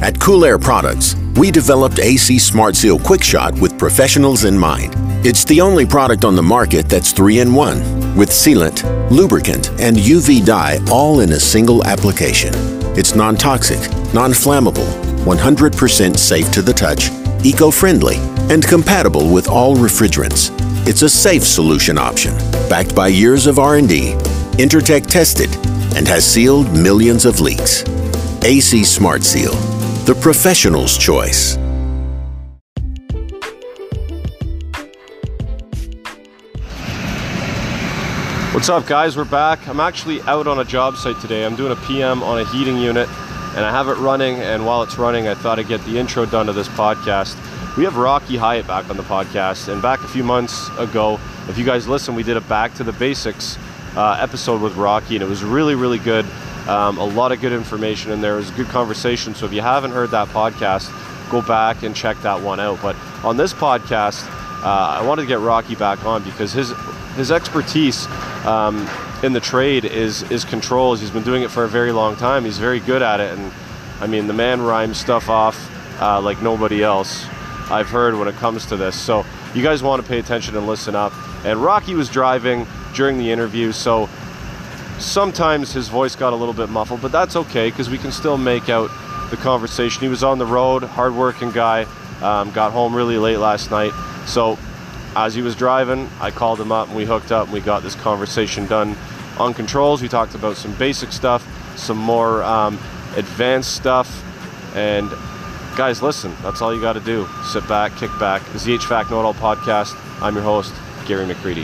At Cool Air Products, we developed AC Smart Seal Quick Shot with professionals in mind. It's the only product on the market that's 3-in-1, with sealant, lubricant, and UV dye all in a single application. It's non-toxic, non-flammable, 100% safe to the touch, eco-friendly, and compatible with all refrigerants. It's a safe solution option, backed by years of R&D, Intertech tested, and has sealed millions of leaks. AC Smart Seal, the professional's choice. What's up, guys? We're back. I'm actually out on a job site today. I'm doing a PM on a heating unit and I have it running, and while it's running I thought I'd get the intro done to this podcast. We have Rocky Hyatt back on the podcast, and back a few months ago, if you guys listen, we did a Back to the Basics episode with Rocky, and it was really good. A lot of good information in there. It was a good conversation, so if you haven't heard that podcast, go back and check that one out. But on this podcast, I wanted to get Rocky back on because his expertise in the trade is controls. He's been doing it for a very long time. He's very good at it, and I mean, the man rhymes stuff off like nobody else I've heard when it comes to this. So you guys want to pay attention and listen up. And Rocky was driving during the interview, so sometimes his voice got a little bit muffled, but that's okay because we can still make out the conversation. He was on the road, hardworking guy, got home really late last night. So as he was driving, I called him up and we hooked up and we got this conversation done on controls. We talked about some basic stuff, some more advanced stuff, and guys, listen, that's all you got to do. Sit back, kick back. This is the HVAC Know It All podcast. I'm your host, Gary McCready.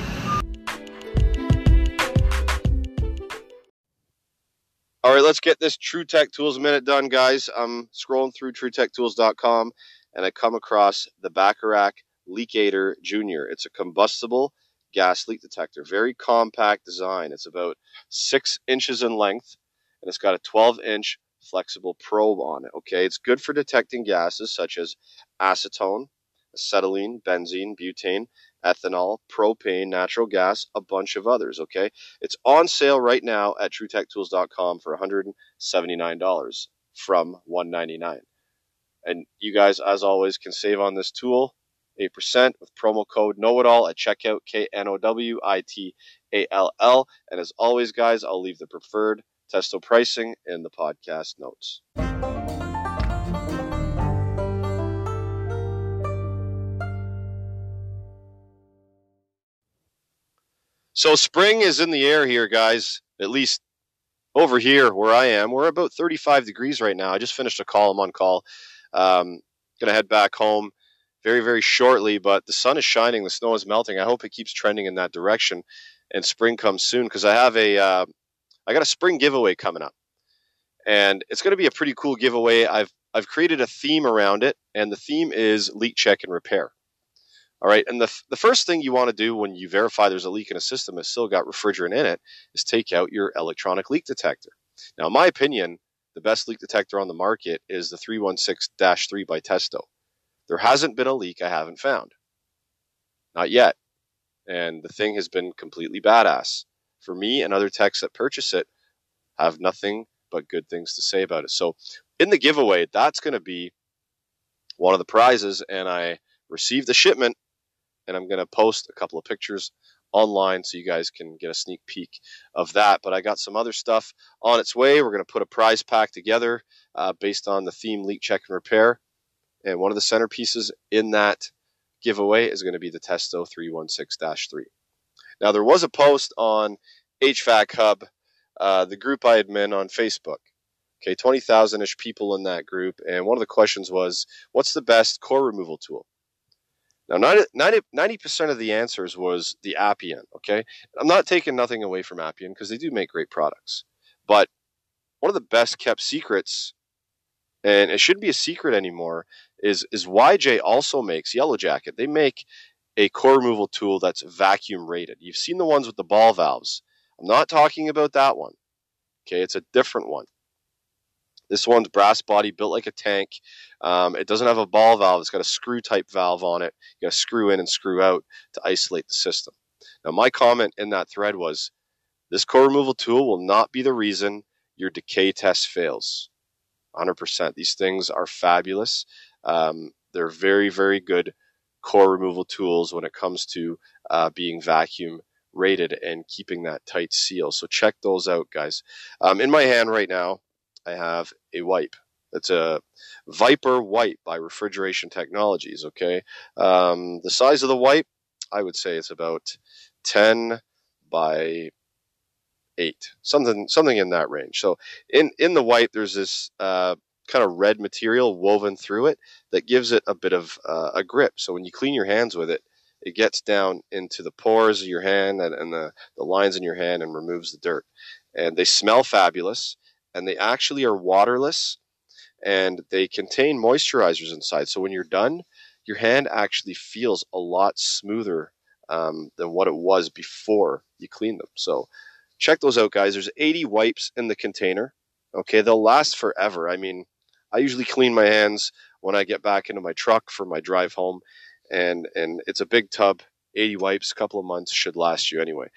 All right, let's get this TruTech Tools Minute done, guys. I'm scrolling through TruTechTools.com and I come across the Bacharach Leakator Junior. It's a combustible gas leak detector. Very compact design. It's about 6 inches in length and it's got a 12-inch flexible probe on it. Okay, it's good for detecting gases such as acetone, acetylene, benzene, butane, ethanol, propane, natural gas, a bunch of others. Okay, it's on sale right now at TruTechTools.com for $179 from $199. And you guys, as always, can save on this tool 8% with promo code KNOWITALL at checkout, KNOWITALL. And as always, guys, I'll leave the preferred Testo pricing in the podcast notes. So spring is in the air here, guys. At least over here where I am, we're about 35 degrees right now. I just finished a call. I'm on call. Gonna head back home very shortly, but the sun is shining. The snow is melting. I hope it keeps trending in that direction and spring comes soon, because I have I got a spring giveaway coming up, and it's going to be a pretty cool giveaway. I've created a theme around it, and the theme is leak check and repair. All right, and the first thing you want to do when you verify there's a leak in a system that's still got refrigerant in it is take out your electronic leak detector. Now, in my opinion, the best leak detector on the market is the 316-3 by Testo. There hasn't been a leak I haven't found. Not yet. And the thing has been completely badass. For me and other techs that purchase it have nothing but good things to say about it. So in the giveaway, that's going to be one of the prizes, and I received the shipment, and I'm going to post a couple of pictures online so you guys can get a sneak peek of that. But I got some other stuff on its way. We're going to put a prize pack together based on the theme leak check and repair. And one of the centerpieces in that giveaway is going to be the Testo 316-3. Now, there was a post on HVAC Hub, the group I admin on Facebook. Okay, 20,000-ish people in that group. And one of the questions was, what's the best core removal tool? Now, 90% of the answers was the Appian, okay? I'm not taking nothing away from Appian because they do make great products. But one of the best kept secrets, and it shouldn't be a secret anymore, is YJ also makes, Yellow Jacket, they make a core removal tool that's vacuum rated. You've seen the ones with the ball valves. I'm not talking about that one. Okay, it's a different one. This one's brass body, built like a tank. It doesn't have a ball valve. It's got a screw type valve on it. You got to screw in and screw out to isolate the system. Now, my comment in that thread was, this core removal tool will not be the reason your decay test fails. 100%. These things are fabulous. They're very, very good core removal tools when it comes to being vacuum rated and keeping that tight seal. So check those out, guys. In my hand right now, I have a wipe. It's a Viper wipe by Refrigeration Technologies. Okay, the size of the wipe, I would say it's about 10 by 8, something in that range. So in the wipe, there's this kind of red material woven through it that gives it a bit of a grip. So when you clean your hands with it, it gets down into the pores of your hand and the lines in your hand and removes the dirt. And they smell fabulous, and they actually are waterless, and they contain moisturizers inside. So when you're done, your hand actually feels a lot smoother than what it was before you cleaned them. So check those out, guys. There's 80 wipes in the container. Okay, they'll last forever. I mean, I usually clean my hands when I get back into my truck for my drive home, and it's a big tub. 80 wipes, a couple of months, should last you anyway.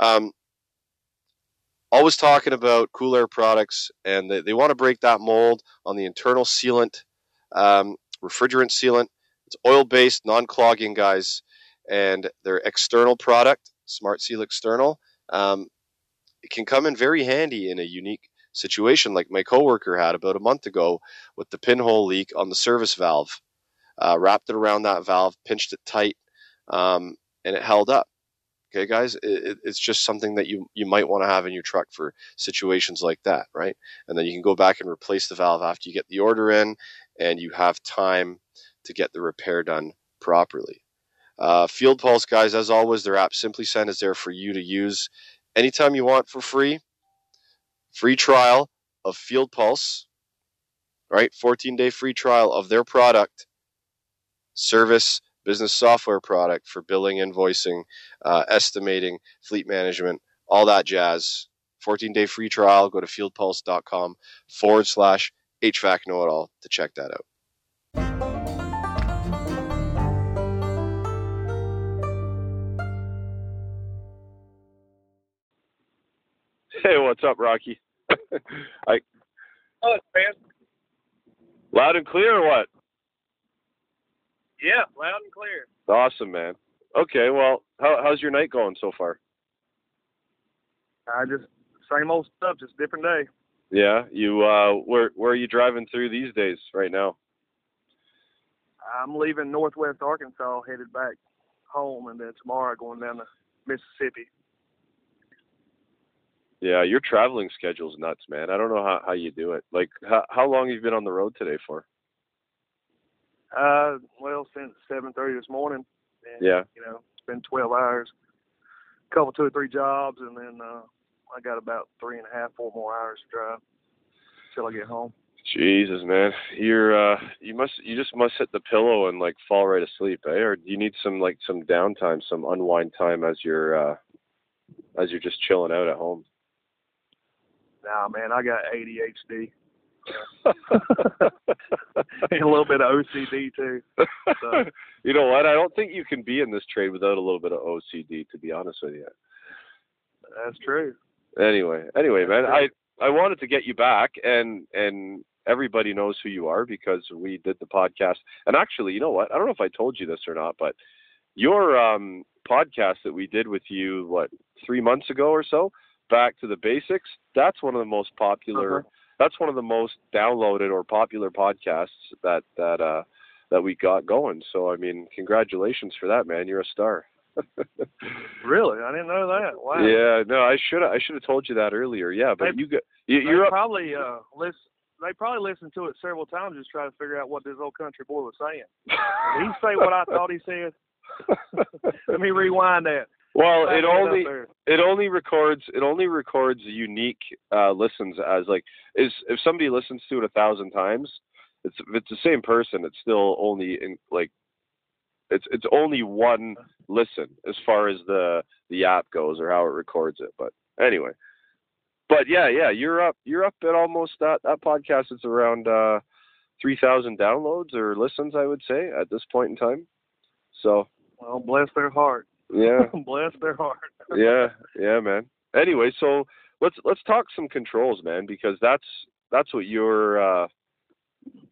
Always talking about Cool Air products, and they want to break that mold on the internal sealant, refrigerant sealant. It's oil-based, non-clogging, guys, and their external product, Smart Seal External, it can come in very handy in a unique situation like my coworker had about a month ago with the pinhole leak on the service valve. Wrapped it around that valve, pinched it tight, and it held up. Okay, guys, it's just something that you might want to have in your truck for situations like that, right? And then you can go back and replace the valve after you get the order in, and you have time to get the repair done properly. Field Pulse, guys, as always, their app SimplySend is there for you to use anytime you want for free. Free trial of Field Pulse, right? 14-day free trial of their product, service, business software product for billing, invoicing, estimating, fleet management, all that jazz. 14-day free trial. Go to fieldpulse.com/HVAC know-it-all to check that out. Hey, what's up, Rocky? Oh, man. Loud and clear or what? Yeah, loud and clear. Awesome, man. Okay, well, how's your night going so far? I just same old stuff, just different day. Yeah, you where are you driving through these days right now? I'm leaving Northwest Arkansas, headed back home, and then tomorrow going down to Mississippi. Yeah, your traveling schedule's nuts, man. I don't know how you do it. Like, how long have you been on the road today for? Well, since 7:30 this morning. And, yeah. You know, it's been 12 hours, a couple, 2 or 3 jobs, and then I got about 3.5, 4 more hours to drive till I get home. Jesus, man, you just must hit the pillow and like fall right asleep, eh? Or do you need some downtime, some unwind time as you're just chilling out at home? Nah, man, I got ADHD. And a little bit of OCD too. So. You know what? I don't think you can be in this trade without a little bit of OCD, to be honest with you. That's true. Anyway, man, I wanted to get you back, and everybody knows who you are because we did the podcast. And actually, you know what? I don't know if I told you this or not, but your podcast that we did with you, 3 months ago or so, Back to the Basics, that's one of the most popular. Uh-huh. That's one of the most downloaded or popular podcasts that we got going. So, I mean, congratulations for that, man. You're a star. Really? I didn't know that. Wow. Yeah, no, I should have told you that earlier. Yeah, but you're probably they probably listened to it several times just trying to figure out what this old country boy was saying. Did he say what I thought he said? Let me rewind that. Well, it only records unique listens as if somebody listens to it 1,000 times, if it's the same person, it's still only it's only one listen as far as the app goes or how it records it. But anyway, yeah, you're up at almost that podcast. It's around 3,000 downloads or listens, I would say, at this point in time. So, well, bless their heart. Yeah. Bless their heart. yeah, man. Anyway, so let's talk some controls, man, because that's what you're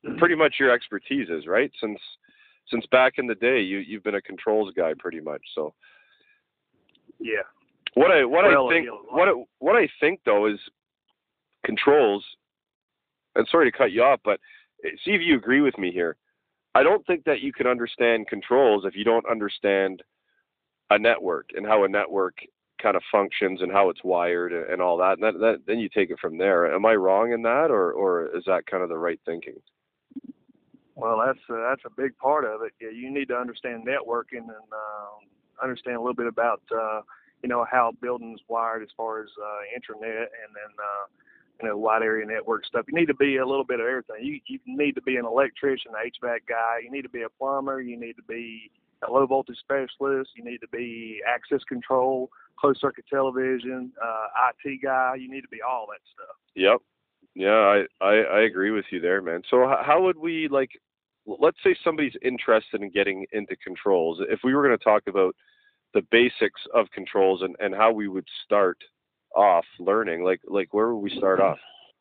pretty much your expertise is, right? Since back in the day, you've been a controls guy pretty much. So yeah. What I think though is controls. And sorry to cut you off, but see if you agree with me here. I don't think that you can understand controls if you don't understand a network and how a network kind of functions and how it's wired and all that. And then you take it from there. Am I wrong in that, or is that kind of the right thinking? Well, that's a big part of it. Yeah, you need to understand networking and understand a little bit about how buildings wired as far as internet and then wide area network stuff. You need to be a little bit of everything. You need to be an electrician, an HVAC guy. You need to be a plumber. You need to be a low voltage specialist. You need to be access control, closed circuit television, IT guy. You need to be all that stuff. Yep. Yeah, I agree with you there, man. So how would we, let's say somebody's interested in getting into controls. If we were going to talk about the basics of controls and how we would start off learning, like where would we start off?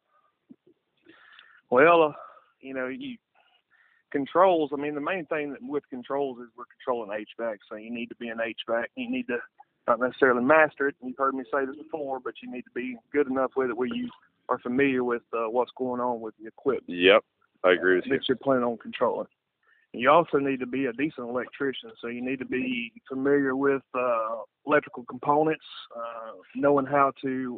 Well, controls, I mean, the main thing with controls is we're controlling HVAC. So you need to be an HVAC. You need to not necessarily master it. You've heard me say this before, but you need to be good enough with it where you are familiar with what's going on with the equipment. Yep, I agree with you. That you're planning on controlling. You also need to be a decent electrician, so you need to be familiar with electrical components, knowing how to,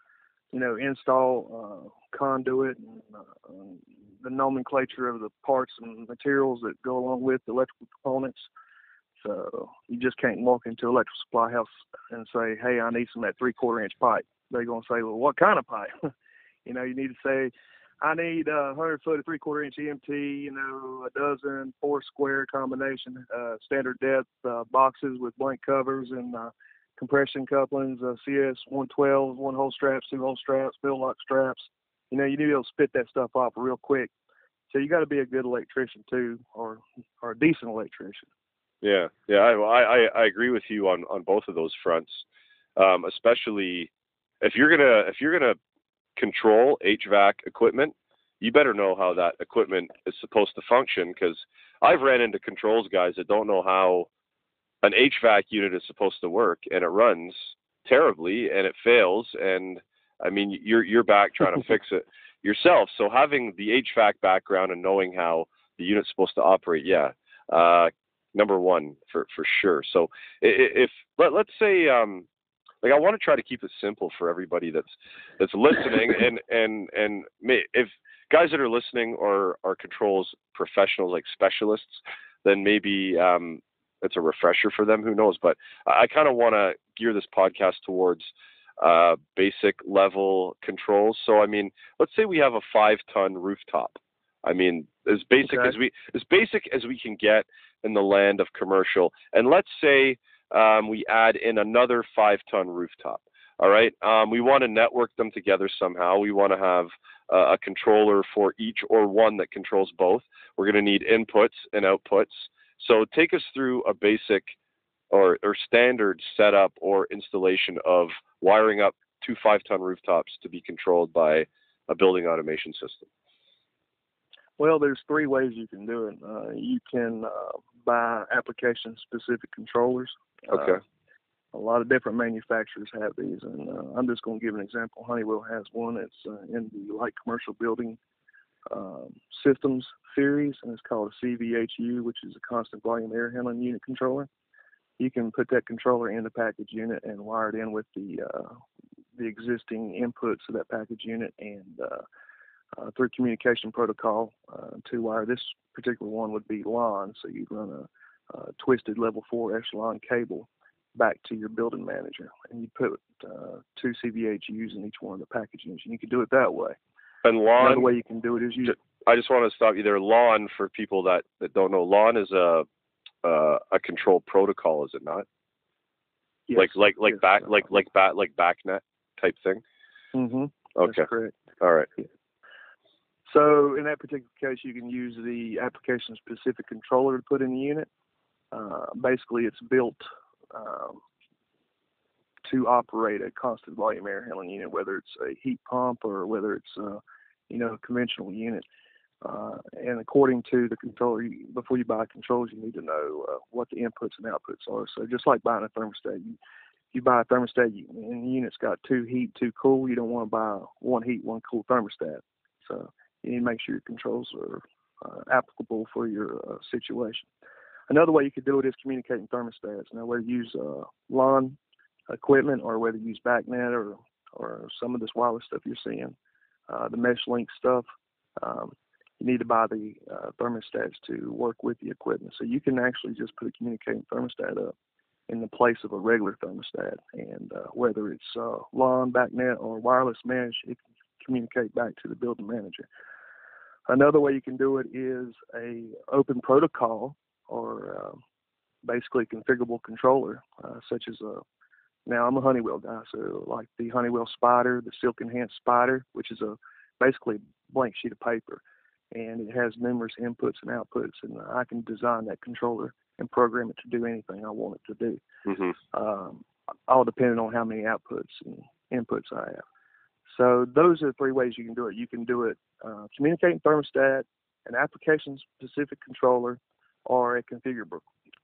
install conduit and the nomenclature of the parts and materials that go along with the electrical components. So you just can't walk into an electrical supply house and say, hey, I need some of that 3/4 inch pipe. They're going to say, well, what kind of pipe? You need to say, I need 100 foot of 3/4 inch EMT, a dozen 4-square combination, standard depth boxes with blank covers and compression couplings, CS 112, 1-hole straps, 2-hole straps, bill lock straps. You need to be able to spit that stuff off real quick. So you got to be a good electrician too, or a decent electrician. Yeah. I agree with you on both of those fronts, especially if you're gonna control HVAC equipment, you better know how that equipment is supposed to function, because I've ran into controls guys that don't know how an HVAC unit is supposed to work, and it runs terribly and it fails, and I mean you're back trying to fix it yourself. So having the HVAC background and knowing how the unit's supposed to operate, number one for sure. So if let's say I want to try to keep it simple for everybody that's listening, and if guys that are listening are controls professionals, like specialists, then maybe it's a refresher for them. Who knows? But I kind of want to gear this podcast towards basic level controls. So I mean, let's say we have a 5-ton rooftop. I mean, as basic as we can get in the land of commercial, and let's say we add in another 5-ton rooftop. All right. We want to network them together somehow. We want to have a controller for each, or one that controls both. We're going to need inputs and outputs. So take us through a basic or standard setup or installation of wiring up 2 5-ton rooftops to be controlled by a building automation system. Well, there's 3 ways you can do it. You can buy application-specific controllers. Okay. A lot of different manufacturers have these, and I'm just going to give an example. Honeywell has one that's in the light commercial building systems series, and it's called a CVHU, which is a constant volume air handling unit controller. You can put that controller in the package unit and wire it in with the existing inputs of that package unit, and through communication protocol to wire. This particular one would be LAN, so you'd run a twisted level 4 echelon cable back to your building manager, and you put 2 CVHUs in each one of the package units, and you can do it that way. And LAN, another way you can do it is I just want to stop you there. LAN, for people that don't know, LAN is a control protocol, is it not? Yes. Like BACnet type thing. Mm-hmm. Okay. That's correct. All right. Yeah. So in that particular case, you can use the application-specific controller to put in the unit. Basically, it's built to operate a constant volume air handling unit, whether it's a heat pump or whether it's a conventional unit. And according to the controller, before you buy controls, you need to know what the inputs and outputs are. So just like buying a thermostat, you buy a thermostat and the unit's got 2 heat, 2 cool. You don't want to buy 1 heat, 1 cool thermostat. So you need to make sure your controls are applicable for your situation. Another way you could do it is communicating thermostats. Now, whether you use lawn equipment or whether you use BACnet or some of this wireless stuff you're seeing, the MeshLink stuff, you need to buy the thermostats to work with the equipment. So you can actually just put a communicating thermostat up in the place of a regular thermostat. And whether it's lawn, BACnet, or wireless mesh, it can communicate back to the building manager. Another way you can do it is a open protocol or basically a configurable controller, such as now I'm a Honeywell guy, so like the Honeywell Spider, the Silk Enhanced Spider, which is basically a blank sheet of paper. And it has numerous inputs and outputs, and I can design that controller and program it to do anything I want it to do, all depending on how many outputs and inputs I have. So those are 3 ways you can do it. You can do it communicating thermostat, an application-specific controller, or a configurable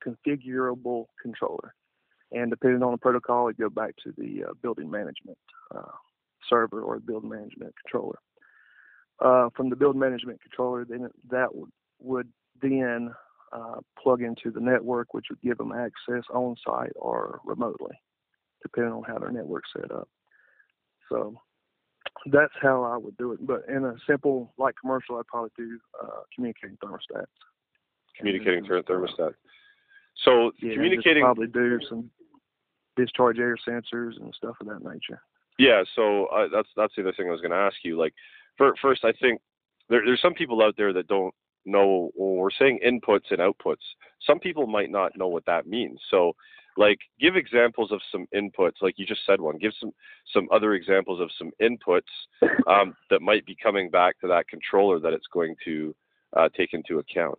controller. And depending on the protocol, it goes back to the building management server or building management controller. From the building management controller, then that would then plug into the network, which would give them access on site or remotely, depending on how their network's set up. So that's how I would do it. But in a simple, like commercial, I'd probably do communicating thermostats. Communicating thermostat. So communicating, probably do some discharge air sensors and stuff of that nature. Yeah. So that's the other thing I was going to ask you. Like, first, I think there's some people out there that don't know when we're saying inputs and outputs. Some people might not know what that means. So, like, give examples of some inputs. Like you just said one. Give some other examples of some inputs that might be coming back to that controller that it's going to take into account.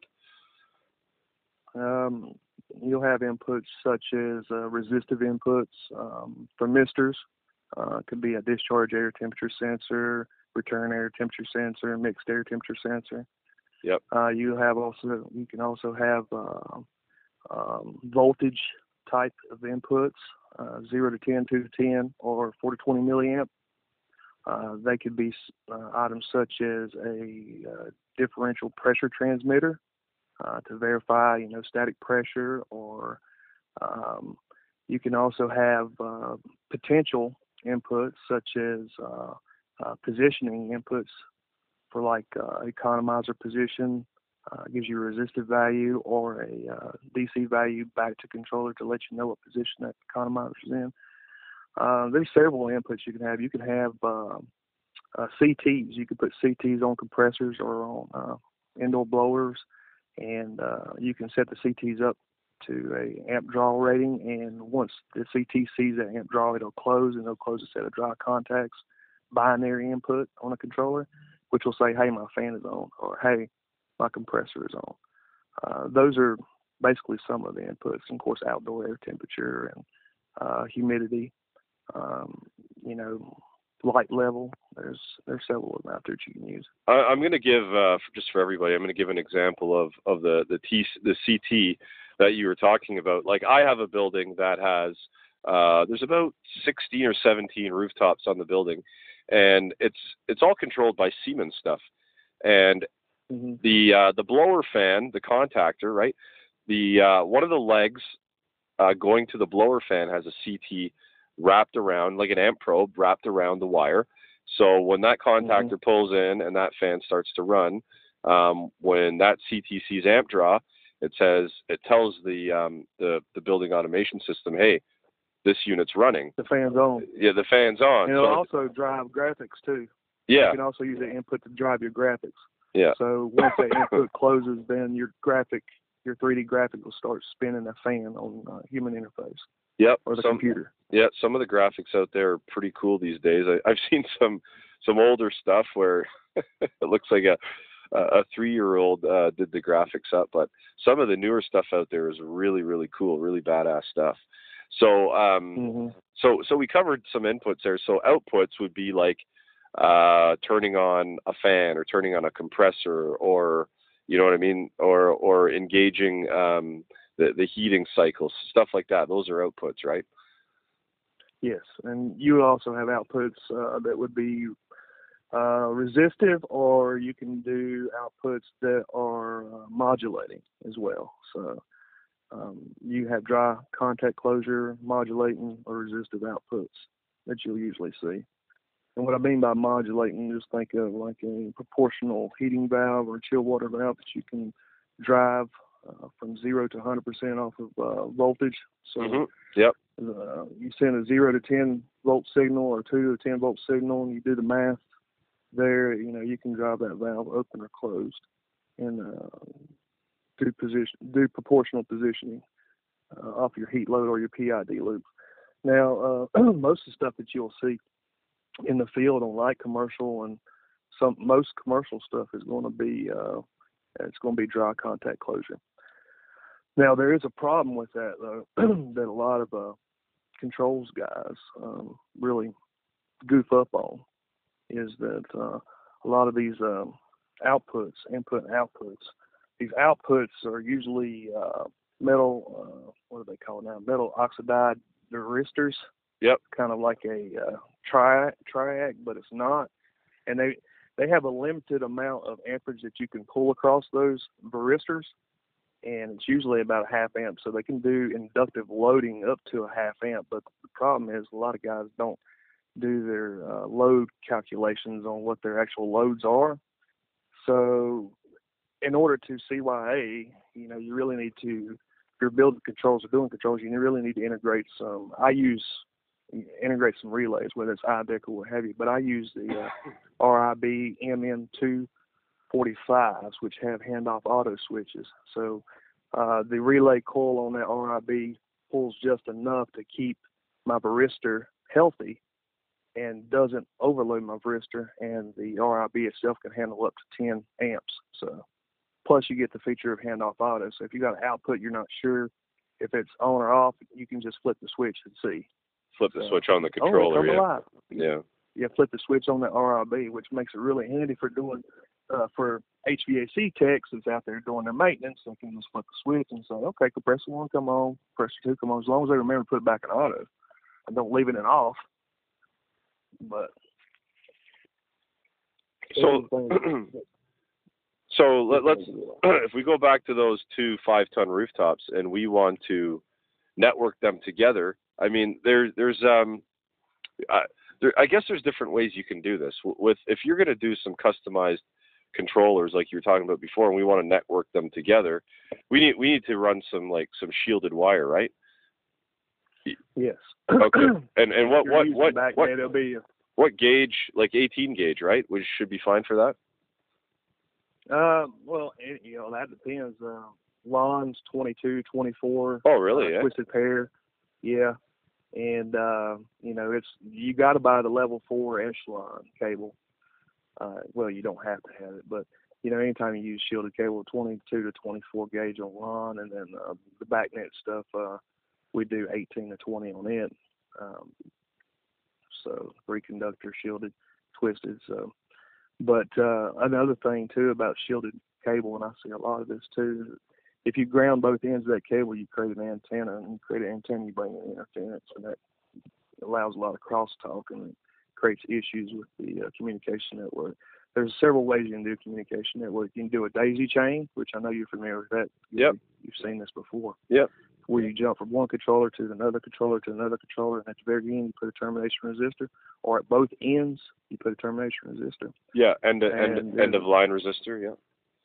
You'll have inputs such as resistive inputs, thermistors. Could be a discharge air temperature sensor, return air temperature sensor, mixed air temperature sensor. Yep. You can also have voltage type of inputs, 0 to 10, 2 to 10, or 4 to 20 milliamp. They could be items such as a differential pressure transmitter to verify, static pressure, or you can also have potential inputs such as positioning inputs for like economizer position, gives you a resistive value or a DC value back to controller to let you know what position that economizer is in. There's several inputs you can have. You can have CTs. You can put CTs on compressors or on indoor blowers, and you can set the CTs up to a amp draw rating, and once the CT sees that amp draw, it'll close, and it'll close a set of dry contacts binary input on a controller, which will say, hey, my fan is on, or hey, my compressor is on. Those are basically some of the inputs, and of course outdoor air temperature and humidity, light level. There's several of them out there that you can use. I'm going to give just for everybody. I'm going to give an example of the CT that you were talking about. Like, I have a building that has there's about 16 or 17 rooftops on the building, and it's all controlled by Siemens stuff. And the blower fan, the contactor, right? The one of the legs going to the blower fan has a CT wrapped around, like an amp probe wrapped around the wire. So when that contactor pulls in and that fan starts to run, when that CT sees amp draw, it tells the building automation system, hey, this unit's running. The fan's on. Yeah, the fan's on. And it'll also drive graphics too. Yeah. You can also use the input to drive your graphics. Yeah. So once that input closes, then your 3D graphic will start spinning a fan on human interface. Yep. Or the computer. Yeah, some of the graphics out there are pretty cool these days. I've seen some older stuff where it looks like a 3-year-old did the graphics up, but some of the newer stuff out there is really, really cool, really badass stuff. So so we covered some inputs there. So outputs would be like turning on a fan or turning on a compressor, or you know what I mean, or engaging the heating cycles, stuff like that. Those are outputs, right? Yes, and you also have outputs that would be resistive, or you can do outputs that are modulating as well. So you have dry contact closure, modulating, or resistive outputs that you'll usually see. And what I mean by modulating, just think of like a proportional heating valve or chill water valve that you can drive from 0 to 100% off of voltage. So Yep. You send a 0 to 10 volt signal or 2 to 10 volt signal, and you do the math there. You can drive that valve open or closed, and do proportional positioning off your heat load or your PID loop. Now, most of the stuff that you'll see in the field on light commercial and most commercial stuff is going to be dry contact closure. Now, there is a problem with that though, that a lot of controls guys really goof up on, is that a lot of these outputs, input and outputs, these outputs are usually metal, what do they call it now? Metal oxide varistors. Yep. Kind of like a triac, but it's not. And they have a limited amount of amperage that you can pull across those varistors, and it's usually about a half amp. So they can do inductive loading up to a half amp. But the problem is a lot of guys don't do their load calculations on what their actual loads are. So in order to CYA, you really need to, if you're building controls or doing controls, you really need to integrate some. Integrate some relays, whether it's IDEC or what have you. But I use the RIB MN245s, which have handoff auto switches. So the relay coil on that RIB pulls just enough to keep my varistor healthy and doesn't overload my varistor, and the RIB itself can handle up to 10 amps. So plus you get the feature of handoff auto. So if you got an output you're not sure if it's on or off, you can just flip the switch and see. Flip the switch on the controller. Yeah. Flip the switch on the RIB, which makes it really handy for doing for HVAC techs that's out there doing their maintenance. They can just flip the switch and say, okay, compressor 1 come on, compressor 2 come on, as long as they remember to put it back in auto and don't leave it in off. But so let's if we go back to those 2 5-ton rooftops and we want to network them together, I mean, I guess there's different ways you can do this. If you're going to do some customized controllers like you were talking about before, and we want to network them together, we need to run some shielded wire, right? Yes. Okay. And what gauge, like 18 gauge, right? Which should be fine for that. Well, that depends. Lawns 22, 24. Oh, really? Yeah. Twisted pair. Yeah. And, you got to buy the level 4 echelon cable. Well, you don't have to have it, but, anytime you use shielded cable, 22 to 24 gauge on lawn, and then the backnet stuff, we do 18 to 20 on it. So 3 conductor shielded, twisted. So, but another thing too about shielded cable, and I see a lot of this too, if you ground both ends of that cable, you create an antenna, and you create an antenna, you bring in interference, and that allows a lot of crosstalk, and it creates issues with the communication network. There's several ways you can do communication network. You can do a daisy chain, which I know you're familiar with that. Yep. You've seen this before. Yep. Where you jump from one controller to another controller to another controller, and at the very end you put a termination resistor, or at both ends you put a termination resistor. Yeah, end of line resistor. Yeah.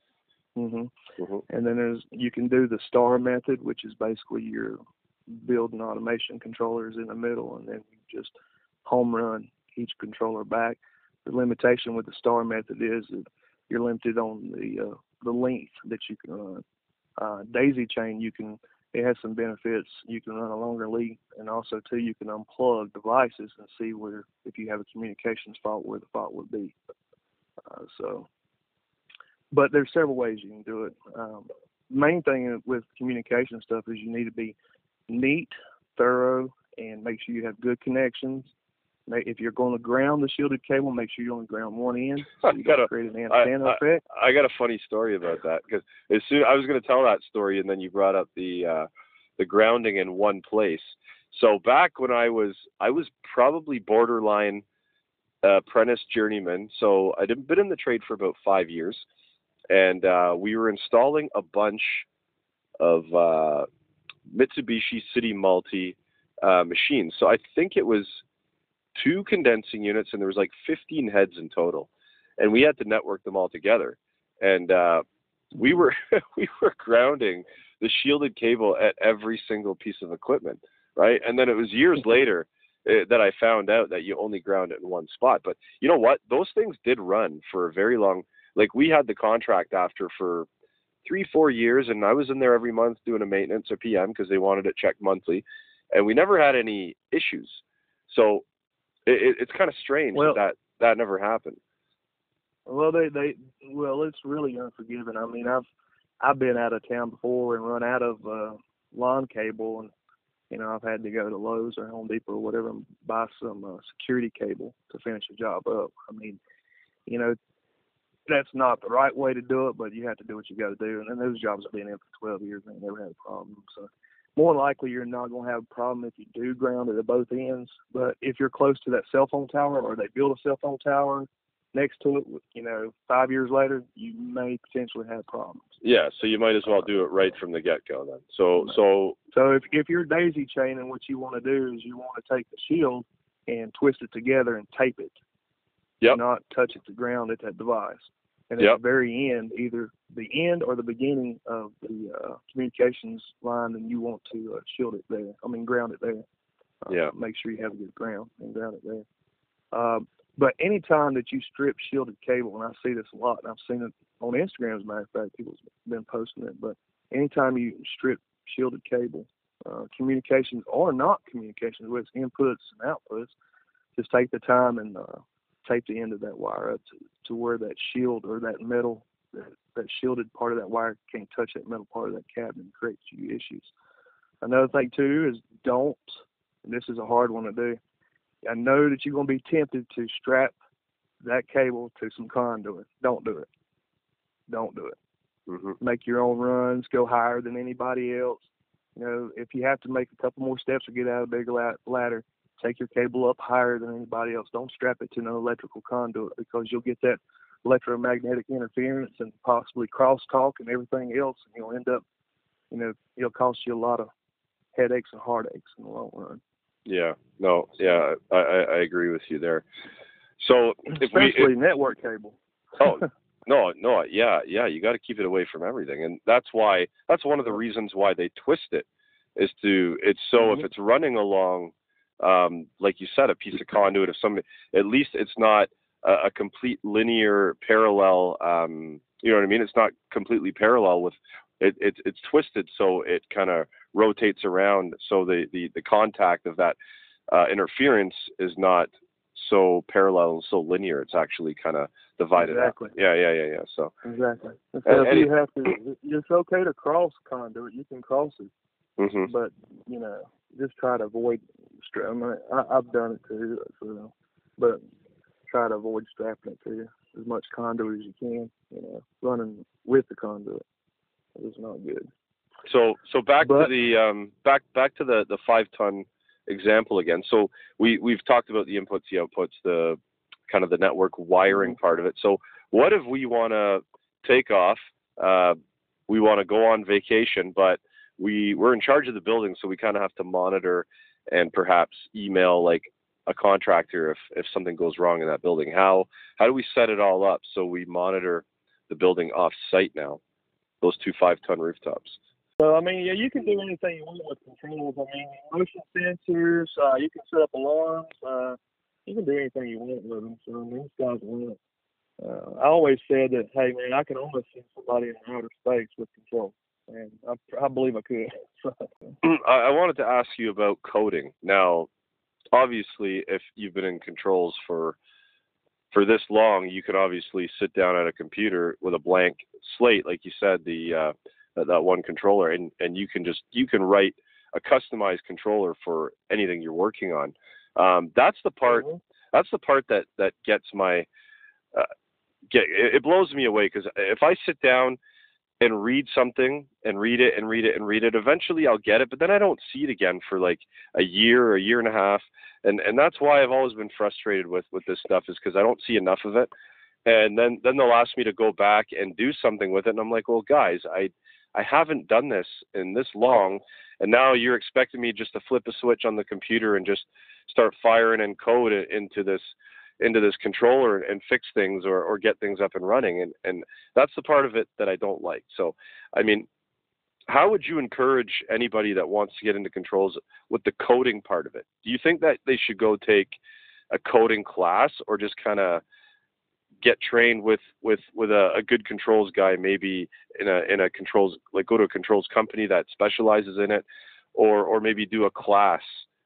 And then you can do the star method, which is basically your building automation controllers in the middle, and then you just home run each controller back. The limitation with the star method is that you're limited on the length that you can run. Daisy chain, it has some benefits. You can run a longer lead, and also too you can unplug devices and see if you have a communications fault, where the fault would be. But there's several ways you can do it. Main thing with communication stuff is you need to be neat, thorough, and make sure you have good connections. If you're going to ground the shielded cable, make sure you only ground one end. So you got to create an antenna effect. I got a funny story about that, because as soon I was going to tell that story, and then you brought up the grounding in one place. So back when I was probably borderline apprentice journeyman. So I'd been in the trade for about 5 years, and we were installing a bunch of Mitsubishi City Multi machines. So I think it was 2 condensing units, and there was like 15 heads in total, and we had to network them all together. And we were grounding the shielded cable at every single piece of equipment, right? And then it was years later that I found out that you only ground it in one spot. But you know what? Those things did run for a very long. Like, we had the contract after for 3-4 years, and I was in there every month doing a maintenance or PM because they wanted it checked monthly, and we never had any issues. So it's kind of strange that never happened. Well, it's really unforgiving. I mean, I've been out of town before and run out of lawn cable, and I've had to go to Lowe's or Home Depot or whatever and buy some security cable to finish the job up. I mean, that's not the right way to do it, but you have to do what you got to do. And those jobs have been in for 12 years and they never had a problem. So more likely you're not going to have a problem if you do ground it at both ends. But if you're close to that cell phone tower, or they build a cell phone tower next to it, 5 years later, you may potentially have problems. Yeah, so you might as well do it right from the get-go then. So if you're daisy chaining, what you want to do is you want to take the shield and twist it together and tape it. Yep. Not touch it to ground at that device. And at the very end, either the end or the beginning of the communications line, then you want to shield it there. Ground it there. Make sure you have a good ground and ground it there. But anytime that you strip shielded cable, and I see this a lot, and I've seen it on Instagram, as a matter of fact, people have been posting it, but anytime you strip shielded cable, communications or not communications, with inputs and outputs, just take the time and tape the end of that wire up to where that shield or that metal, that shielded part of that wire can't touch that metal part of that cabinet and create you issues. Another thing, too, is and this is a hard one to do, I know that you're going to be tempted to strap that cable to some conduit. Don't do it. Don't do it. Mm-hmm. Make your own runs. Go higher than anybody else. If you have to make a couple more steps or get out of a bigger ladder, take your cable up higher than anybody else. Don't strap it to an electrical conduit, because you'll get that electromagnetic interference and possibly crosstalk and everything else, and you'll end up, it'll cost you a lot of headaches and heartaches in the long run. Yeah, no, yeah, I agree with you there. So especially network cable. No, yeah, you got to keep it away from everything, and that's one of the reasons why they twist it, is if it's running along, like you said, a piece of conduit, at least it's not a complete linear parallel. You know what I mean? It's not completely parallel with. It's twisted, so it kind of rotates around, so the contact of that interference is not so parallel and so linear. It's actually kind of divided exactly. up. Yeah. So exactly. It's okay to cross conduit. You can cross it, mm-hmm. but just try to avoid. I've done it too, but try to avoid strapping it to as much conduit as you can. Running with the conduit is not good. So back to the 5-ton example again. So we've talked about the inputs, the outputs, the kind of the network wiring part of it. So what if we want to take off? We want to go on vacation, but we're in charge of the building, so we kind of have to monitor and perhaps email like a contractor if something goes wrong in that building. How do we set it all up so we monitor the building off site now? Those 2 5-ton rooftops. So, you can do anything you want with controls. Motion sensors, you can set up alarms, you can do anything you want with them. So, these guys want it. I always said that, hey, man, I can almost send somebody in outer space with control. And I believe I could. I wanted to ask you about coding. Now, obviously, if you've been in controls for this long, you can obviously sit down at a computer with a blank slate, like you said, that one controller, and you can write a customized controller for anything you're working on. That's the part. Mm-hmm. That's the part that gets my it blows me away, because if I sit down and read something and read it and read it and read it, eventually I'll get it, but then I don't see it again for like a year or a year and a half, and that's why I've always been frustrated with this stuff, is because I don't see enough of it, and then they'll ask me to go back and do something with it, and I'm like, well, guys, I haven't done this in this long, and now you're expecting me just to flip a switch on the computer and just start firing and code into this controller and fix things or get things up and running. And that's the part of it that I don't like. So, I mean, how would you encourage anybody that wants to get into controls with the coding part of it? Do you think that they should go take a coding class, or just kind of get trained with a good controls guy, maybe in a controls, like go to a controls company that specializes in it, or maybe do a class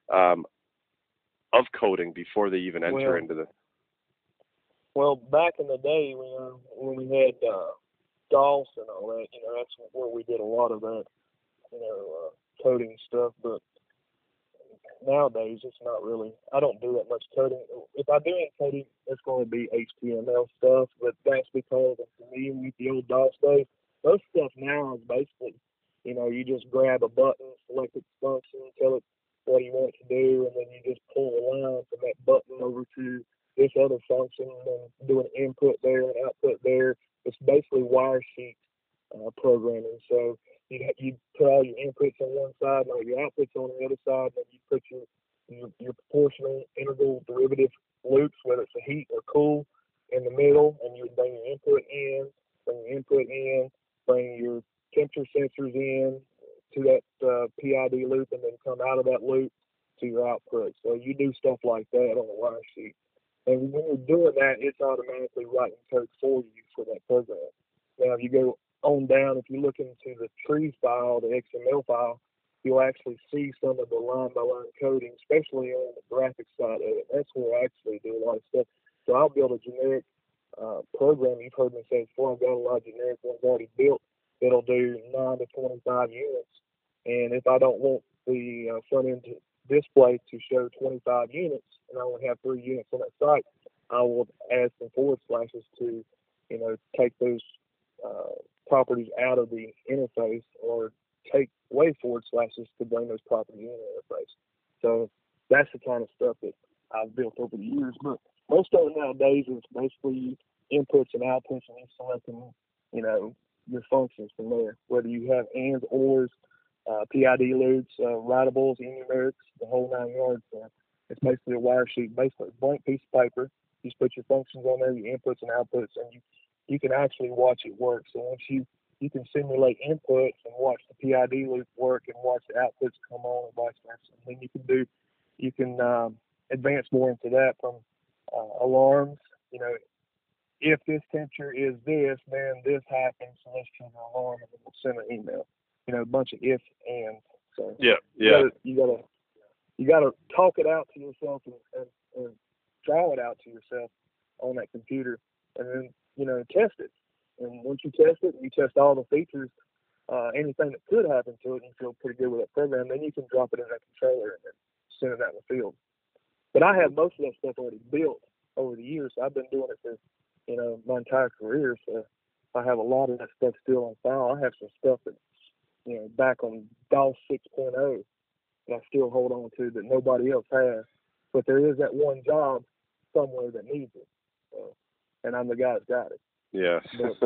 of coding before they even enter into the... Well, back in the day when we had DOS and all that, that's where we did a lot of that, coding stuff. But nowadays, it's not really. I don't do that much coding. If I do any coding, it's going to be HTML stuff. But that's because I'm familiar with the old DOS days. Most stuff now is basically, you just grab a button, select its function, tell it what you want it to do, and then you just pull a line from that button over to this other function, and do an input there and output there. It's basically wire sheet programming. So you put all your inputs on one side, and all your outputs on the other side, and then you put your proportional integral derivative loops, whether it's a heat or cool, in the middle, and you bring your input in, bring your temperature sensors in to that PID loop, and then come out of that loop to your output. So you do stuff like that on a wire sheet. And when you're doing that, it's automatically writing code for you for that program. Now, if you go on down, if you look into the tree file, the XML file, you'll actually see some of the line-by-line coding, especially on the graphics side of it. That's where I actually do a lot of stuff. So I'll build a generic program. You've heard me say before, I've got a lot of generic ones already built that'll do 9 to 25 units. And if I don't want the front-end display to show 25 units, and I only have 3 units on that site, I will add some forward slashes to, take those properties out of the interface, or take away forward slashes to bring those properties in the interface. So that's the kind of stuff that I've built over the years. But most of it nowadays is basically inputs and outputs, and you selecting, your functions from there, whether you have ands, ors, PID loops, writables, enumerics, the whole 9 yards. It's basically a wire sheet, basically a blank piece of paper. You just put your functions on there, your inputs and outputs, and you can actually watch it work. So once you can simulate inputs and watch the PID loop work and watch the outputs come on and vice versa. And then you can advance more into that from alarms. If this temperature is this, then this happens, so let's trigger an alarm, and then we'll send an email. A bunch of ifs and. So you gotta talk it out to yourself and draw it out to yourself on that computer, and then test it. And once you test it, you test all the features, anything that could happen to it, and you feel pretty good with that program, then you can drop it in that controller and then send it out in the field. But I have most of that stuff already built over the years. So I've been doing it for my entire career, so I have a lot of that stuff still on file. I have some stuff that back on DOS 6.0 that I still hold on to that nobody else has. But there is that one job somewhere that needs it, and I'm the guy that's got it. Yeah.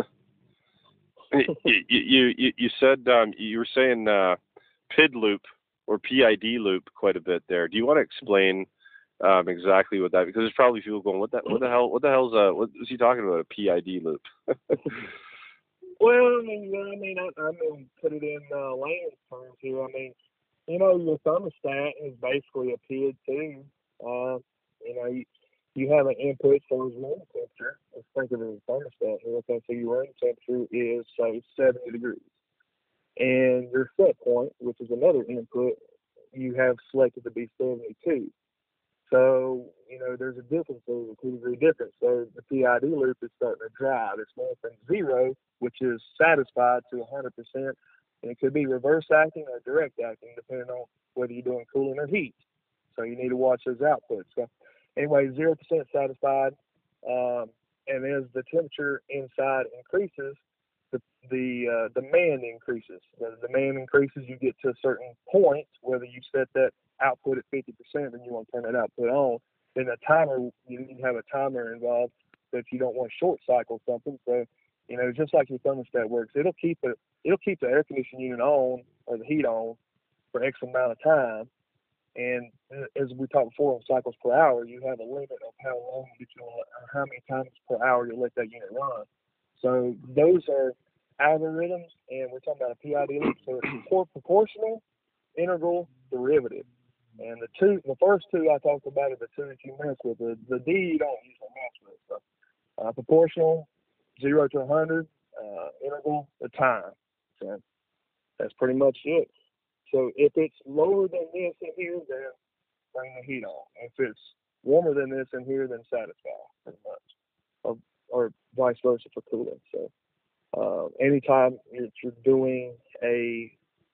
you said you were saying PID loop or PID loop quite a bit there. Do you want to explain exactly what that? Because there's probably people going, what the hell what is he talking about, a PID loop? Well, I mean, put it in layman's terms here. I mean, your thermostat is basically a PID too. You have an input for your room temperature. Let's think of it as a thermostat here. Okay, so your room temperature is, say, 70 degrees. And your set point, which is another input, you have selected to be 72. So, there's a difference, there's a 2-degree difference. So the PID loop is starting to drive. It's going from 0, which is satisfied, to 100%. And it could be reverse acting or direct acting, depending on whether you're doing cooling or heat. So you need to watch those outputs. So anyway, 0% satisfied. And as the temperature inside increases, the demand increases. The demand increases, you get to a certain point, whether you set that output at 50% and you want to turn that output on, then the timer, you need to have a timer involved so if you don't want to short cycle something. So, just like your thermostat works, it'll keep the air conditioning unit on or the heat on for X amount of time. And as we talked before on cycles per hour, you have a limit of how many times per hour you'll let that unit run. So those are algorithms, and we're talking about a PID loop. So it's proportional, integral, derivative. And the first two I talked about are the two that you mess with. The D you don't usually mess with. So proportional, 0 to 100, integral, the time. So that's pretty much it. So if it's lower than this in here, then bring the heat on. If it's warmer than this in here, then satisfy, pretty much, or vice versa for cooling. So anytime you're doing a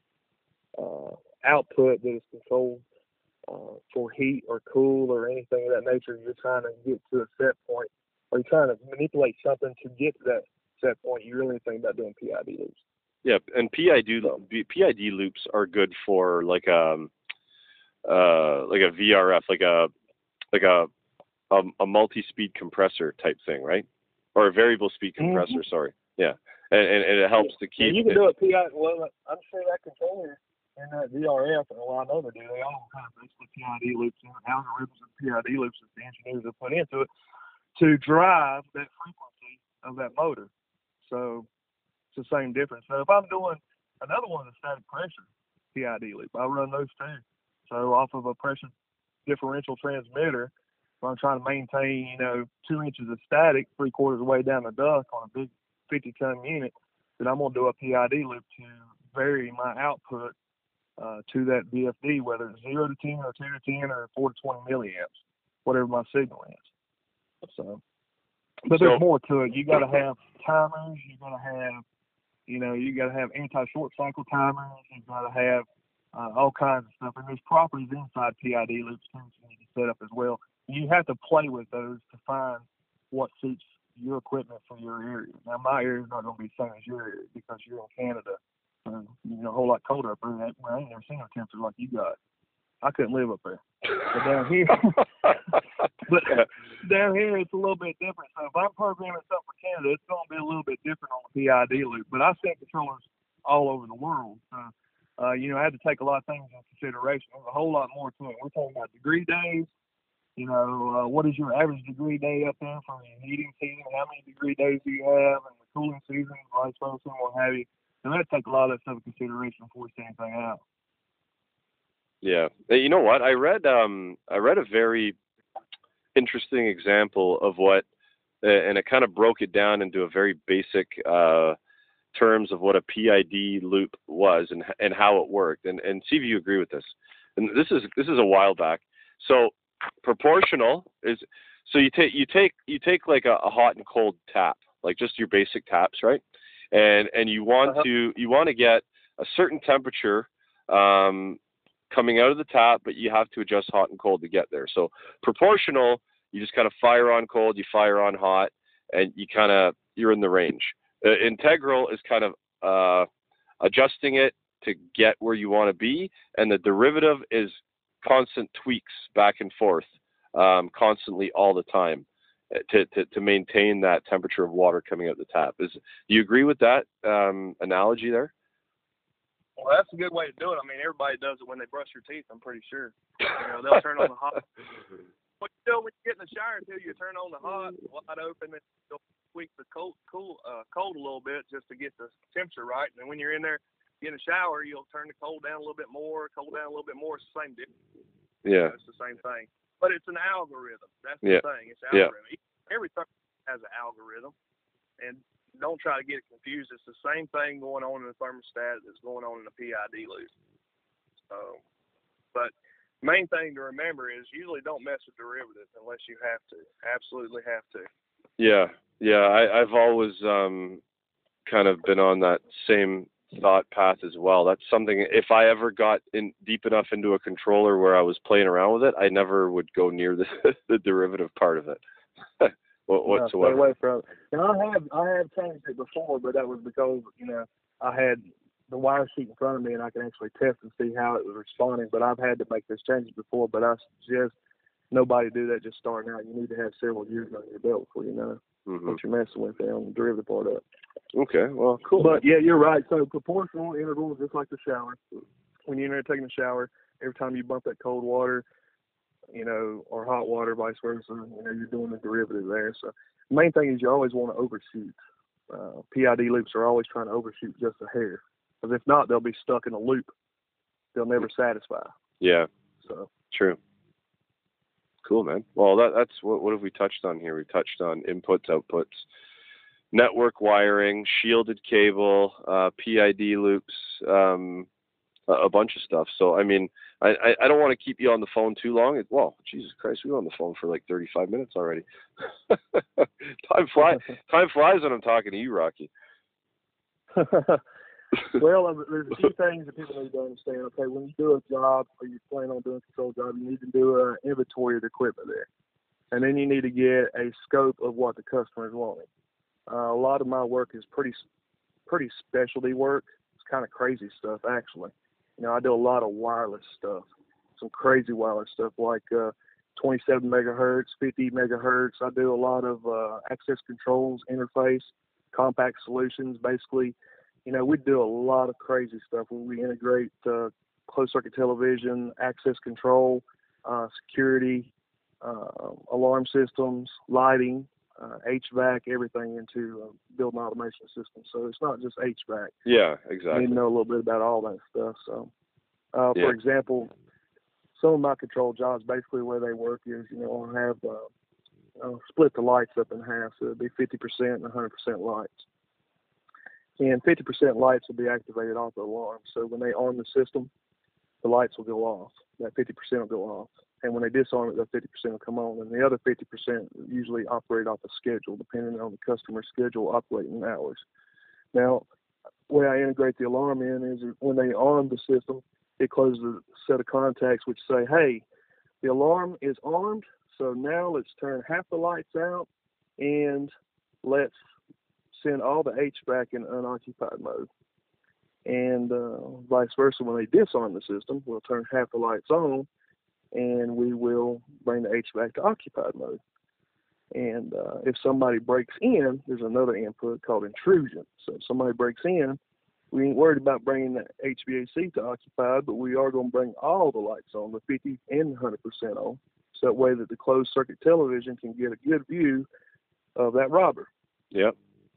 output that is controlled for heat or cool or anything of that nature, you're trying to get to a set point, or you're trying to manipulate something to get to that set point, you really think about doing PID loops. Yeah, and PID loops are good for like a VRF, like a multi-speed compressor type thing, right? Or a variable speed compressor. Mm-hmm. Sorry, yeah, and it helps to keep. And you can do a PID. Well, I'm sure that controller in that VRF, and I know they do. They all kind of basically PID loops and algorithms of PID loops that the engineers have put into it to drive that frequency of that motor. So it's the same difference. So if I'm doing another one, a static pressure PID loop, I run those too. So off of a pressure differential transmitter, if I'm trying to maintain, 2 inches of static 3/4 of the way down the duct on a big 50-ton unit, then I'm going to do a PID loop to vary my output to that VFD, whether it's 0 to 10 or 2 to 10 or 4 to 20 milliamps, whatever my signal is. So, but there's more to it. You got to have timers. You got to have you got to have anti-short cycle timers. You got to have all kinds of stuff. And there's properties inside PID loops too you need to set up as well. You have to play with those to find what suits your equipment for your area. Now, my area is not going to be the same as your area because you're in Canada. A whole lot colder up there. I ain't never seen no temperature like you got. I couldn't live up there. But down here, it's a little bit different. So if I'm programming something for Canada, it's going to be a little bit different on the PID loop. But I send controllers all over the world. So, I had to take a lot of things into consideration. There's a whole lot more to it. We're talking about degree days. What is your average degree day up there for your heating season? How many degree days do you have? And the cooling season, vice versa, and what have you. So that take a lot of that stuff into consideration before we send anything out. Yeah, you know what? I read a very interesting example of what, and it kind of broke it down into a very basic terms of what a PID loop was and how it worked, and see if you agree with this. And this is a while back. So proportional is you take like a hot and cold tap, like just your basic taps, right? And you want to get a certain temperature coming out of the tap, but you have to adjust hot and cold to get there. So proportional, you just kind of fire on cold, you fire on hot, and you're in the range. Integral is kind of adjusting it to get where you want to be, and the derivative is constant tweaks back and forth, constantly all the time, to maintain that temperature of water coming out the tap. Do you agree with that analogy there? Well, that's a good way to do it. I mean, everybody does it when they brush your teeth, I'm pretty sure. They'll turn on the hot. What you do when you get in the shower until you turn on the hot, wide open, and you'll tweak the cold a little bit just to get the temperature right. And then when you're in there, in the shower, you'll turn the cold down a little bit more, cold down a little bit more. It's the same difference. Yeah. It's the same thing. But it's an algorithm. That's the thing. It's algorithm. Yeah. Everything has an algorithm. And don't try to get it confused. It's the same thing going on in the thermostat that's going on in the PID loop. But main thing to remember is usually don't mess with derivatives unless you have to. Absolutely have to. Yeah. I've always kind of been on that same thought path as well. That's something, if I ever got in deep enough into a controller where I was playing around with it, I never would go near the derivative part of it whatsoever. Stay away from it. Now, I have changed it before, but that was because, I had the wire sheet in front of me and I can actually test and see how it was responding. But I've had to make those changes before, but I suggest nobody do that just starting out. You need to have several years on your belt before you know what you're messing with there on the derivative part of it. Okay, well, cool. But yeah, you're right. So proportional intervals, just like the shower. When you're taking a shower, every time you bump that cold water, or hot water, vice versa, you're doing the derivative there. So the main thing is you always want to overshoot. PID loops are always trying to overshoot just a hair, because if not, they'll be stuck in a loop. They'll never satisfy. Yeah. So true. Cool, man. Well, that's what have we touched on here? We touched on inputs, outputs, network wiring, shielded cable, PID loops, a bunch of stuff. So, I mean, I don't want to keep you on the phone too long. Well, Jesus Christ, we were on the phone for like 35 minutes already. Time flies when I'm talking to you, Rocky. Well, there's a few things that people need to understand. Okay, when you do a job or you plan on doing a control job, you need to do an inventory of the equipment there. And then you need to get a scope of what the customer is wanting. A lot of my work is pretty specialty work. It's kind of crazy stuff, actually. I do a lot of wireless stuff, some crazy wireless stuff like 27 megahertz, 50 megahertz. I do a lot of access controls, interface, compact solutions. Basically, we do a lot of crazy stuff where we integrate closed circuit television, access control, security, alarm systems, lighting, HVAC, everything into building automation systems. So it's not just HVAC. Yeah, exactly. You need to know a little bit about all that stuff. So, for example, some of my control jobs, basically where they work is, I'll have split the lights up in half. So it'd be 50% and 100% lights. And 50% lights will be activated off the alarm. So when they arm the system, the lights will go off. That 50% will go off. And when they disarm it, that 50% will come on. And the other 50% usually operate off a schedule, depending on the customer's schedule operating hours. Now, the way I integrate the alarm in is when they arm the system, it closes a set of contacts which say, hey, the alarm is armed, so now let's turn half the lights out and let's send all the HVAC in unoccupied mode. And vice versa, when they disarm the system, we'll turn half the lights on and we will bring the HVAC to occupied mode. And if somebody breaks in, there's another input called intrusion. So if somebody breaks in, we ain't worried about bringing the HVAC to occupied, but we are going to bring all the lights on, the 50 and 100% on, so that way that the closed circuit television can get a good view of that robber. Yep.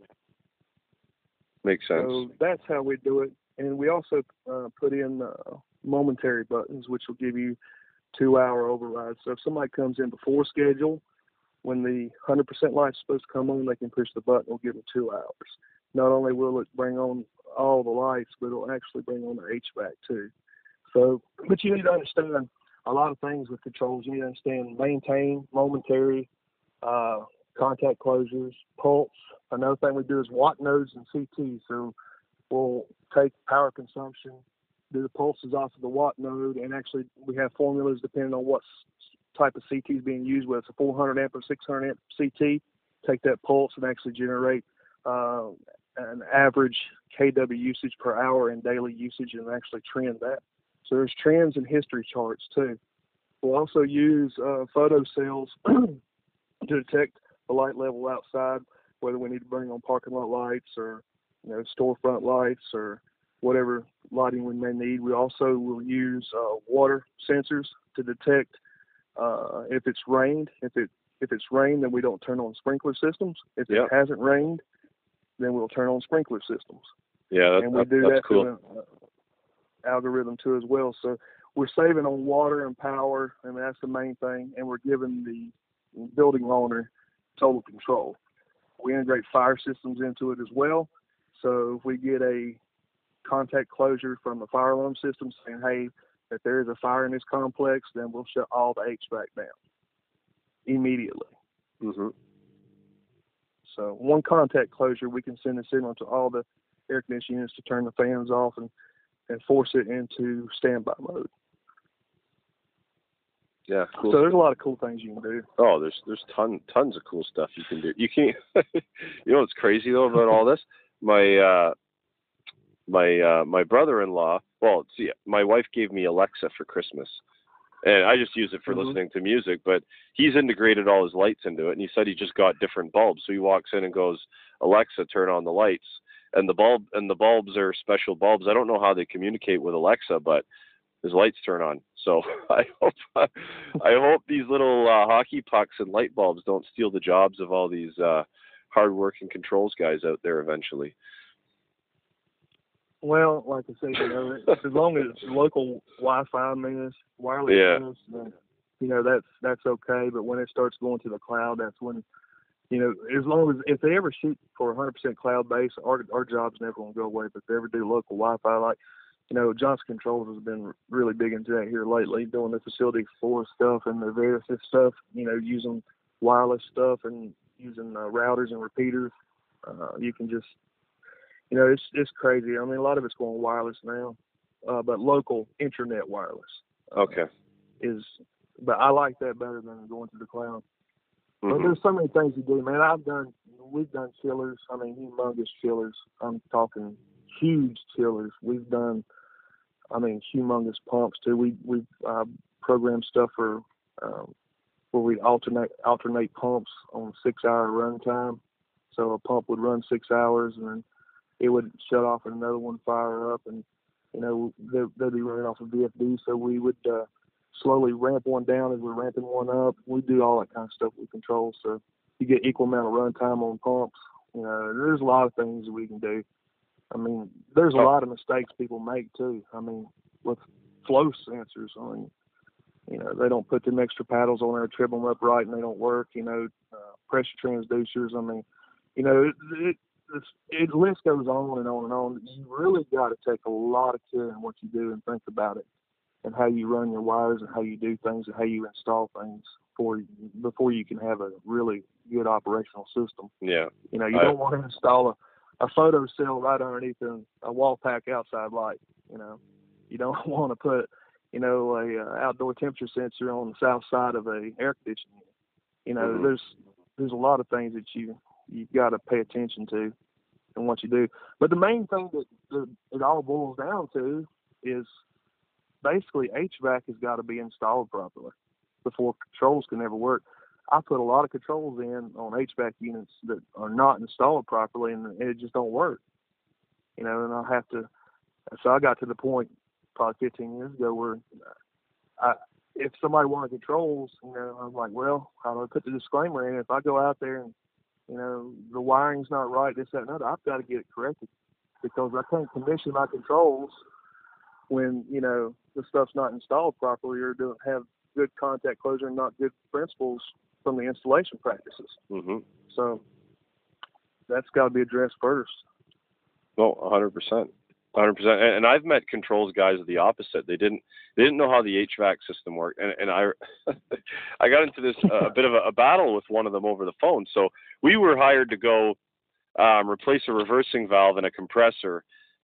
Makes sense. So that's how we do it. And we also put in momentary buttons, which will give you 2-hour overrides. So if somebody comes in before schedule, when the 100% light's supposed to come on, they can push the button. It'll give them 2 hours. Not only will it bring on all the lights, but it'll actually bring on the HVAC too. So, but you need to understand a lot of things with controls. You need to understand maintain, momentary, contact closures, pulse. Another thing we do is watt nodes and CT. So we'll take power consumption, do the pulses off of the watt node, and actually we have formulas depending on what type of CT is being used, whether it's a 400 amp or 600 amp CT. Take that pulse and actually generate an average kW usage per hour and daily usage, and actually trend that. So there's trends and history charts too. We'll also use photo cells to detect the light level outside, whether we need to bring on parking lot lights or storefront lights or whatever lighting we may need. We also will use water sensors to detect if it's rained. If it's rained, then we don't turn on sprinkler systems. If it hasn't rained, then we'll turn on sprinkler systems. Yeah, and we do that cool. through an algorithm too as well. So we're saving on water and power, and that's the main thing. And we're giving the building owner total control. We integrate fire systems into it as well. So if we get a contact closure from the fire alarm system saying, hey, if there is a fire in this complex, then we'll shut all the HVAC down immediately. Mm-hmm. So one contact closure, we can send a signal to all the air conditioning units to turn the fans off and force it into standby mode. Yeah, cool. So there's a lot of cool things you can do. Oh, there's tons of cool stuff you can do. You can you know what's crazy though about all this? My brother-in-law, well, see, my wife gave me Alexa for Christmas. And I just use it for listening to music, but he's integrated all his lights into it, and he said he just got different bulbs. So he walks in and goes, "Alexa, turn on the lights." And the bulbs are special bulbs. I don't know how they communicate with Alexa, but his lights turn on. So I hope these little hockey pucks and light bulbs don't steal the jobs of all these hard-working controls guys out there eventually. Well, like I said, you know, as long as it's local Wi-Fi wireless, then, you know, that's okay. But when it starts going to the cloud, that's when, you know, as long as if they ever shoot for 100% cloud-based, our job's never going to go away. But if they ever do local Wi-Fi, like, you know, Johnson Controls has been really big into that here lately, doing the facility floor stuff and the various stuff, you know, using wireless stuff and using routers and repeaters. You can just, you know, it's crazy. I mean, a lot of it's going wireless now, but local internet wireless. Okay. But I like that better than going to the cloud. Mm-hmm. But there's so many things you do, man. We've done chillers. I mean, humongous chillers. I'm talking huge chillers. We've done, I mean, humongous pumps too. We've programmed stuff for where we alternate pumps on 6-hour run time. So a pump would run 6 hours and then it would shut off and another one fire up, and, you know, they'd be running off of VFD. So we would slowly ramp one down as we're ramping one up. We do all that kind of stuff with controls. So you get equal amount of run time on pumps. You know, there's a lot of things that we can do. I mean, there's a lot of mistakes people make too. I mean, with flow sensors, I mean, you know, they don't put them extra paddles on there, trip them up right, and they don't work. You know, pressure transducers. I mean, you know, the list goes on and on and on. You really got to take a lot of care in what you do and think about it, and how you run your wires and how you do things and how you install things before you can have a really good operational system. Yeah. You know, you don't want to install a photo cell right underneath a wall pack outside light. You know, you don't want to put, you know, a outdoor temperature sensor on the south side of a air conditioning unit. You know, there's a lot of things that you've got to pay attention to in what you do. But the main thing that it all boils down to is basically HVAC has got to be installed properly before controls can ever work. I put a lot of controls in on HVAC units that are not installed properly, and it just don't work. You know, and so I got to the point probably 15 years ago where if somebody wanted controls, you know, I'm like, well, how do I put the disclaimer in? If I go out there and, you know, the wiring's not right, this, that, and other, I've got to get it corrected, because I can't commission my controls when, you know, the stuff's not installed properly or don't have good contact closure and not good principles from the installation practices. Mm-hmm. So that's got to be addressed first. No, 100%. 100%. And I've met controls guys the opposite. They didn't know how the HVAC system worked. And I I got into this a bit of a battle with one of them over the phone. So we were hired to go replace a reversing valve and a compressor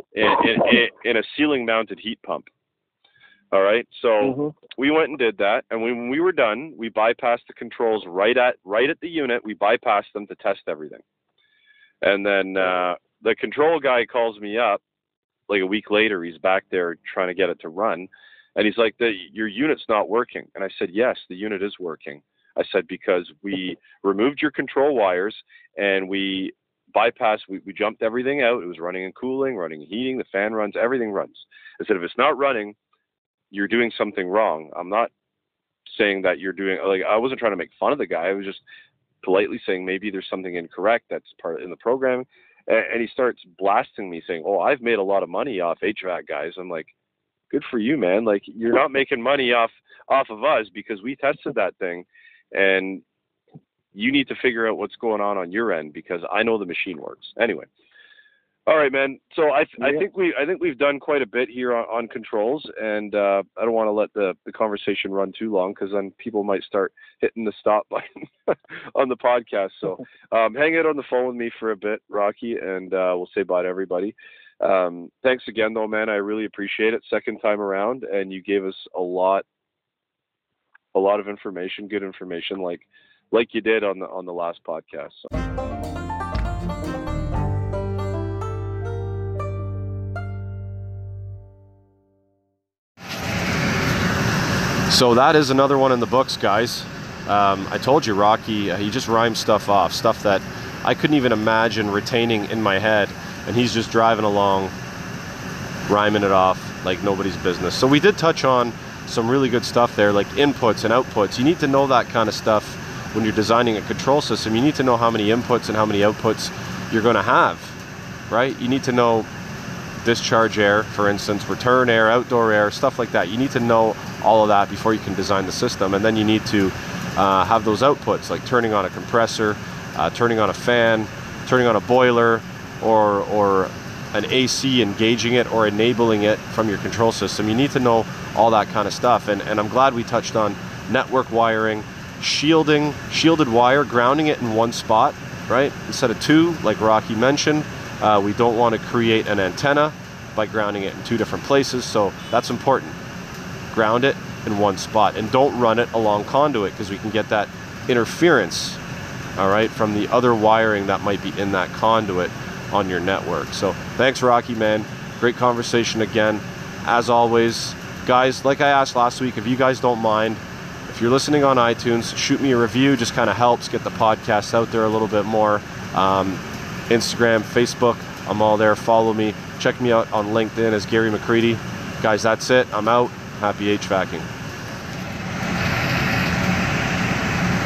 in a ceiling mounted heat pump. All right. So we went and did that. And when we were done, we bypassed the controls right at the unit. We bypassed them to test everything. And then the control guy calls me up like a week later. He's back there trying to get it to run. And he's like, your unit's not working. And I said, yes, the unit is working. I said, because we removed your control wires and we bypassed, we jumped everything out. It was running and cooling, running and heating, the fan runs, everything runs. I said, if it's not running, you're doing something wrong. I'm not saying that you're doing, like, I wasn't trying to make fun of the guy. I was just politely saying maybe there's something incorrect that's part in the programming. And he starts blasting me saying, oh, I've made a lot of money off HVAC guys. I'm like, good for you, man. Like, you're not making money off of us because we tested that thing, and you need to figure out what's going on your end because I know the machine works. Anyway, All right, man. So I think we've done quite a bit here on controls, and I don't want to let the conversation run too long, because then people might start hitting the stop button on the podcast. So hang out on the phone with me for a bit, Rocky, and we'll say bye to everybody. Thanks again, though, man. I really appreciate it. Second time around, and you gave us a lot of information, good information, like you did on the last podcast. So that is another one in the books, guys. I told you, Rocky, he just rhymes stuff off, stuff that I couldn't even imagine retaining in my head, and he's just driving along, rhyming it off like nobody's business. So we did touch on some really good stuff there, like inputs and outputs. You need to know that kind of stuff when you're designing a control system. You need to know how many inputs and how many outputs you're going to have, right? You need to know discharge air, for instance, return air, outdoor air, stuff like that. You need to know all of that before you can design the system. And then you need to have those outputs, like turning on a compressor, turning on a fan, turning on a boiler, or an AC, engaging it or enabling it from your control system. You need to know all that kind of stuff. And I'm glad we touched on network wiring, shielded wire, grounding it in one spot, right? Instead of two, like Rocky mentioned. We don't want to create an antenna by grounding it in two different places, so that's important. Ground it in one spot, and don't run it along conduit, because we can get that interference, all right, from the other wiring that might be in that conduit on your network. So thanks, Rocky, man. Great conversation again. As always, guys, like I asked last week, if you guys don't mind, if you're listening on iTunes, shoot me a review. Just kind of helps get the podcast out there a little bit more. Instagram, Facebook, I'm all there. Follow me. Check me out on LinkedIn as Gary McCready. Guys, that's it. I'm out. Happy HVACing.